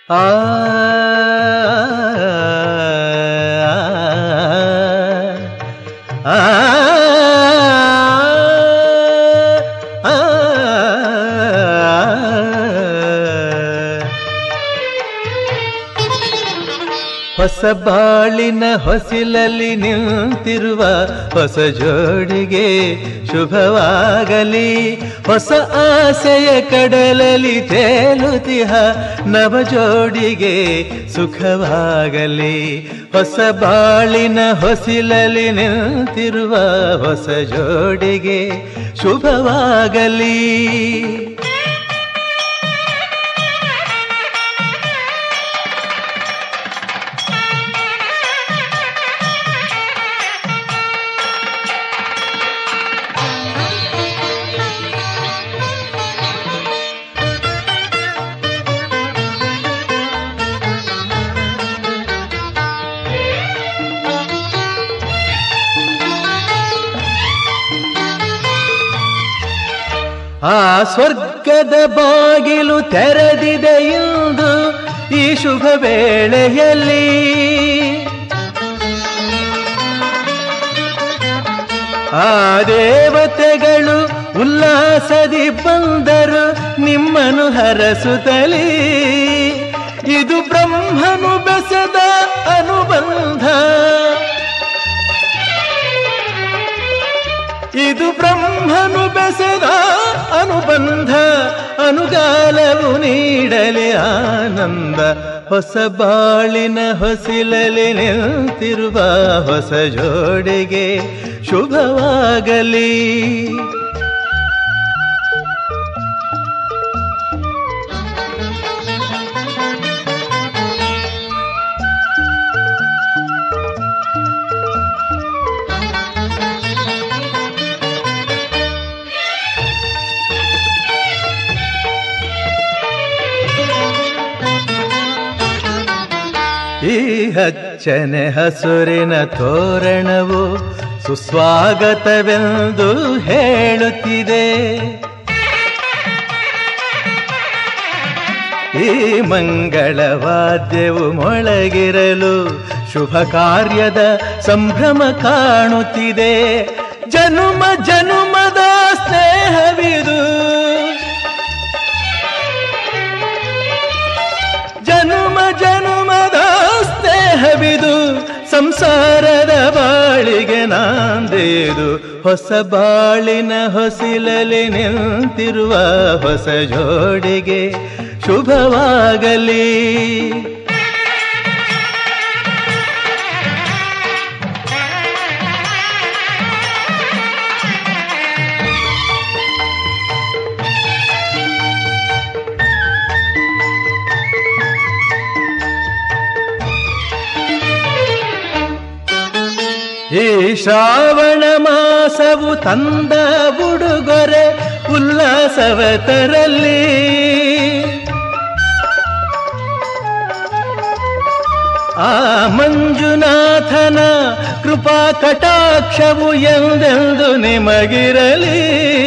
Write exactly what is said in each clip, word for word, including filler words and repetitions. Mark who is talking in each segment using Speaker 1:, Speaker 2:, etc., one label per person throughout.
Speaker 1: ಆ ಆ ಹೊಸ ಬಾಳಿನ ಹೊಸಿಲಲ್ಲಿ ನಿಂತಿರುವ ಹೊಸ ಜೋಡಿಗೆ ಶುಭವಾಗಲಿ. ಹೊಸ ಆಸೆಯ ಕಡಲಲ್ಲಿ ತೇಲುತಿಹ ನವ ಜೋಡಿಗೆ ಸುಖವಾಗಲಿ. ಹೊಸ ಬಾಳಿನ ಹೊಸಿಲಲ್ಲಿ ನಿಂತಿರುವ ಹೊಸ ಜೋಡಿಗೆ ಶುಭವಾಗಲಿ. ಆ ಸ್ವರ್ಗದ ಬಾಗಿಲು ತೆರೆದಿದೆ ಎಂದು ಈ ಶುಭ ವೇಳೆಯಲ್ಲಿ. ಆ ದೇವತೆಗಳು ಉಲ್ಲಾಸದಿ ಬಂದರು ನಿಮ್ಮನ್ನು ಹರಸುತ್ತಲೇ. ಇದು ಬ್ರಹ್ಮನು ಬೆಸೆದ ಅನುಬಂಧ, ಇದು ಬ್ರಹ್ಮನು ಬೆಸೆದ ಅನುಬಂಧ. ಅನುಗಾಲವು ನೀಡಲಿ ಆನಂದ. ಹೊಸ ಬಾಳಿನ ಹೊಸಿಲಲ್ಲಿ ನಿಂತಿರುವ ಹೊಸ ಜೋಡಿಗೆ ಶುಭವಾಗಲಿ. ಈ ಹಚ್ಚನೆ ಹಸುರಿನ ತೋರಣವು ಸುಸ್ವಾಗತವೆಂದು ಹೇಳುತ್ತಿದೆ. ಈ ಮಂಗಳವಾದ್ಯವು ಮೊಳಗಿರಲು ಶುಭ ಕಾರ್ಯದ ಸಂಭ್ರಮ ಕಾಣುತ್ತಿದೆ. ಜನುಮ ಜನುಮದ ಸ್ನೇಹವಿದು, ಜನುಮ ಜನುಮದ ಸ್ನೇಹವಿದು. ಸಂಸಾರದ ಬಾಳಿಗೆ ನಾಂದೇದು. ಹೊಸ ಬಾಳಿನ ಹೊಸಿಲಲ್ಲಿ ನಿಂತಿರುವ ಹೊಸ ಜೋಡಿಗೆ ಶುಭವಾಗಲಿ. ಈ ಶ್ರಾವಣ ಮಾಸವು ತಂದ ಉಡುಗೊರೆ ಉಲ್ಲಾಸವ ತರಲಿ. ಆ ಮಂಜುನಾಥನ ಕೃಪಾ ಕಟಾಕ್ಷವು ಎಂದೆಂದು ನಿಮಗಿರಲಿ.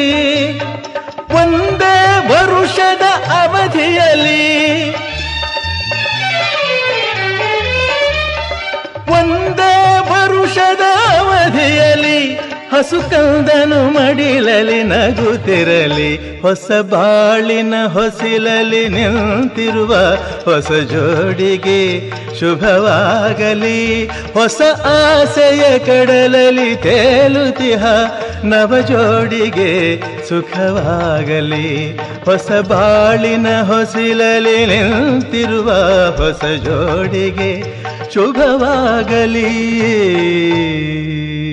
Speaker 1: ಒಂದೇ ವರುಷದ ಅವಧಿಯಲ್ಲಿ, ಒಂದೇ ವರುಷದ ಅವಧಿಯಲ್ಲಿ ಹಸು ಕಂದನು ಮಡಿಲಲಿ ನಗುತ್ತಿರಲಿ. ಹೊಸ ಬಾಳಿನ ಹೊಸಿಲಲ್ಲಿ ನಿಂತಿರುವ ಹೊಸ ಜೋಡಿಗೆ ಶುಭವಾಗಲಿ. ಹೊಸ ಆಸೆಯ ಕಡಲಲ್ಲಿ ತೇಲುತಿಹ ನವ ಜೋಡಿಗೆ ಸುಖವಾಗಲಿ. ಹೊಸ ಬಾಳಿನ ಹೊಸಿಲಲ್ಲಿ ನಿಂತಿರುವ ಹೊಸ ಜೋಡಿಗೆ ಶುಭವಾಗಲಿ.